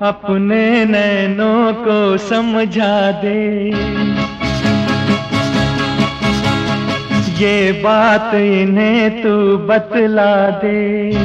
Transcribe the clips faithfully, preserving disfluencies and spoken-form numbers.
अपने नैनों को समझा दे, ये बात इन्हें तू बतला दे।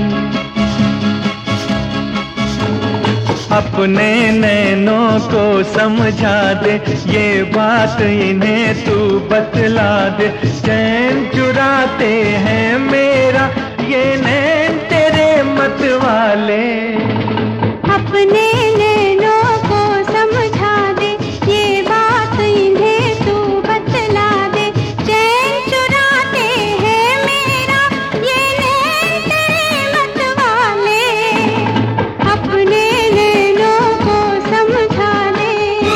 अपने नैनों को समझा दे, ये बात इन्हें तू बतला दे। चैन चुराते हैं मेरा ये नैन तेरे मत वाले। अपने नैनों को समझा दे, ये बात इन्हें तू बतला दे। चैन चुराते हैं मेरा ये नैन तेरे मत वाले। अपने नैनों को समझा दे।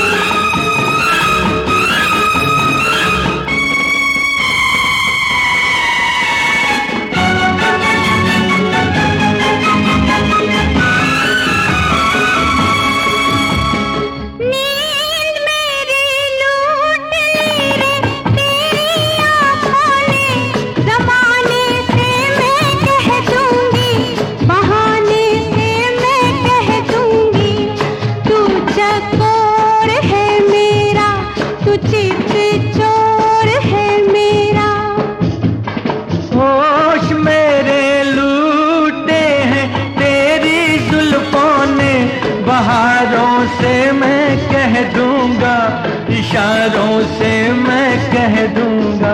बहारों से मैं कह दूंगा, इशारों से मैं कह दूंगा।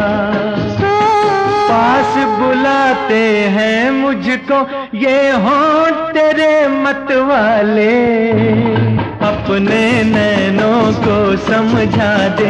पास बुलाते हैं मुझको ये होंठ तेरे मत वाले। अपने नैनों को समझा दे।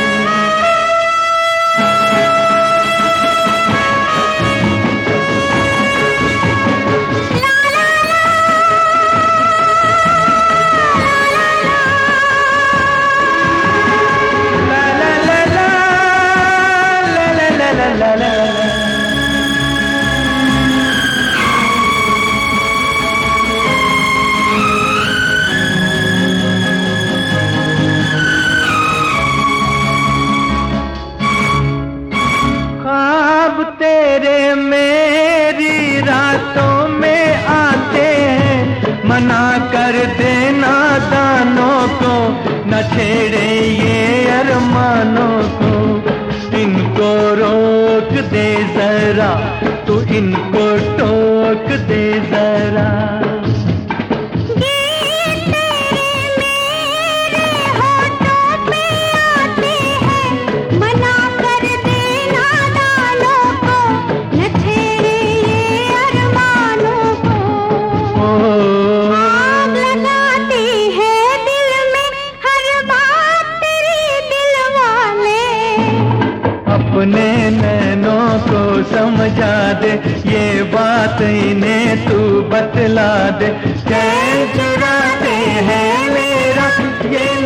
ख्वाब तेरे मेरी रातों में आते हैं, मना कर देना दानों को, न छेड़े ये अरमानों को। इनको रोक दे जरा, तू इनको टोक दे जरा। अपने नैनों को समझा दे, ये बात इन्हें तू बतला दे। चैन चुराते हैं मेरा ये